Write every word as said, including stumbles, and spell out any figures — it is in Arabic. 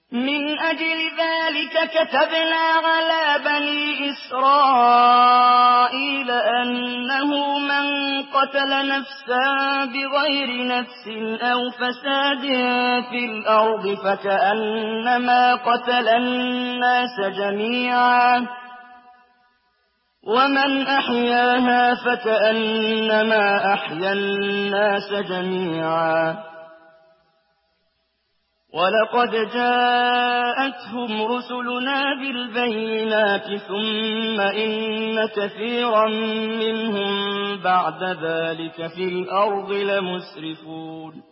من أجل ذلك كتبنا على بني إسرائيل أنه من قتل نفسا بغير نفس أو فساد في الأرض فكأنما قتل الناس جميعا ومن أحياها فكأنما أحيا الناس جميعا ولقد جاءتهم رسلنا بالبينات ثم إن كثيرا منهم بعد ذلك في الأرض لمسرفون